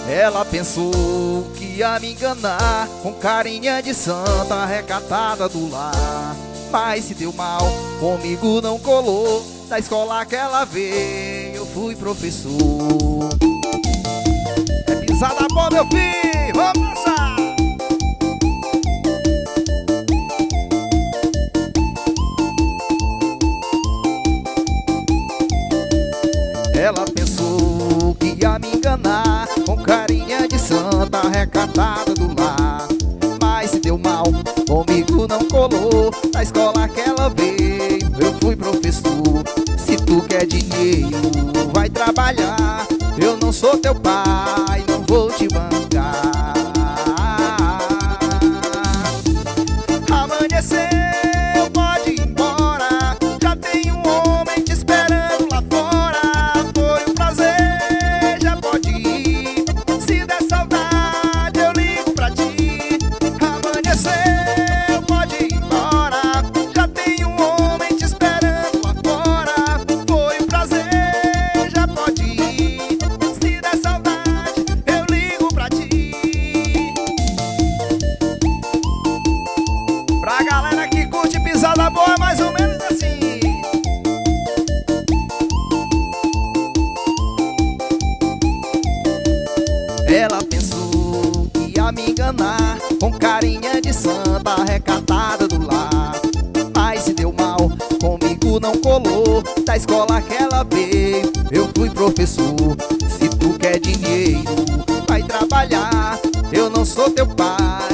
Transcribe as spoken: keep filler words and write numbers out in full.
Ela pensou que ia me enganar com carinha de santa recatada do lar, mas se deu mal, comigo não colou. Da escola que ela veio, eu fui professor. É pisada boa, meu filho, vamos dançar! Ela pensou que ia me enganar com carinha de santa recatada do lar, mas se deu mal, comigo não colou. Da escola que ela veio, eu fui professor. Se tu quer dinheiro, vai trabalhar. Eu não sou teu pai, não vou te bancar. Amanheceu, pode ir embora, já tem um homem te esperando lá fora. Foi um prazer, já pode ir. Se der saudade, eu ligo pra ti. Amanheceu, pode ir embora, já tem um homem te esperando lá fora. Foi um prazer, já pode ir. Se der saudade, eu ligo pra ti. Pra galera que curte pisada boa, mais ou menos assim. Ela pensou que ia me enganar com carinha de santa recatada do lar, mas se deu mal, comigo não colou. Da escola que ela veio, eu fui professor. Se tu quer dinheiro, vai trabalhar. Eu não sou teu pai,